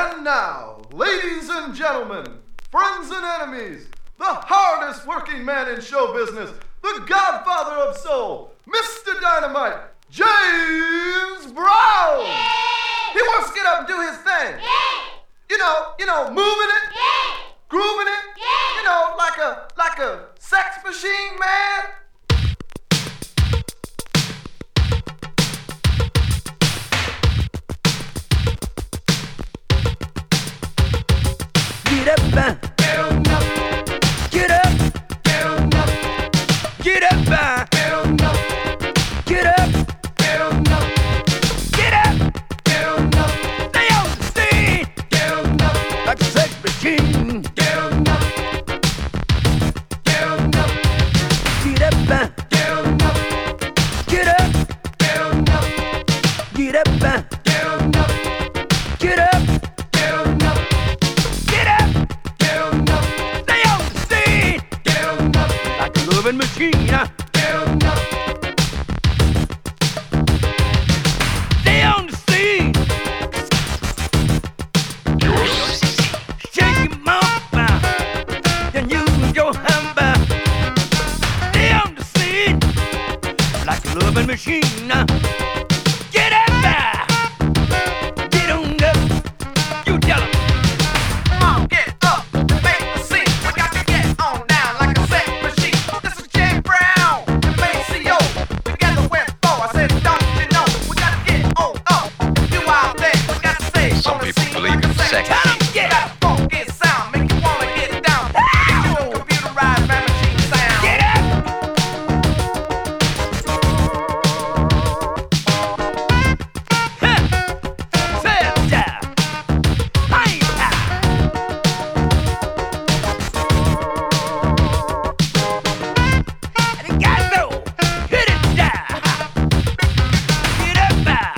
And now, ladies and gentlemen, friends and enemies, the hardest working man in show business, the godfather of soul, Mr. Dynamite, James Brown. He wants to get up and do his thing. You know, moving it, grooving it, like a sex machine, man. Get up, get up, get up, get up, get up, stay on the scene, like a sex machine. Get up, get up, get up, get up, get up. Machine, stay on the scene. Shake your mama, then use your hammer. Stay on the scene like a loving machine. Get up there, get on up. You tell 'em. Come on, get up, make the scene. We got to get on down like a sex machine. This is James Brown, the Maceo. Together we're four. I said, don't you know? We got to get on up and do our thing. We got to say, Some people believe in sex. Got a funky sound, make you wanna get down. Get your computerized man machine sound. Get up. Sit down. Hey, and you gotta go. Hit it down. Get up,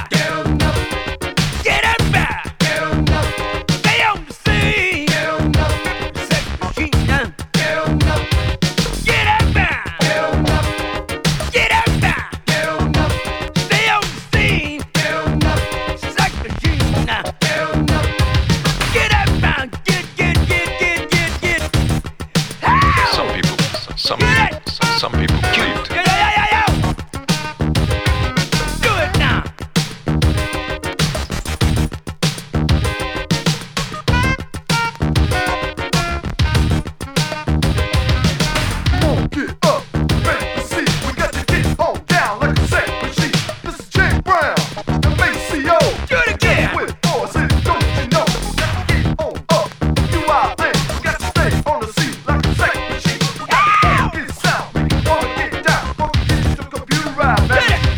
get up, stay on the scene. Sex machine. Get up, get up, stay on the scene. Sex machine. Get up, get. Some people believe to. Yo. Do it now. Come on, get up, make the scene. We got to get on down like a sex machine. This is James Brown, the Maceo. Do it again. With four, I said, don't you know? We got to get on up and do our thing. We got to stay on the scene like a sex machine. We got to get sound, make you wanna get down. Funky digital computerized, man.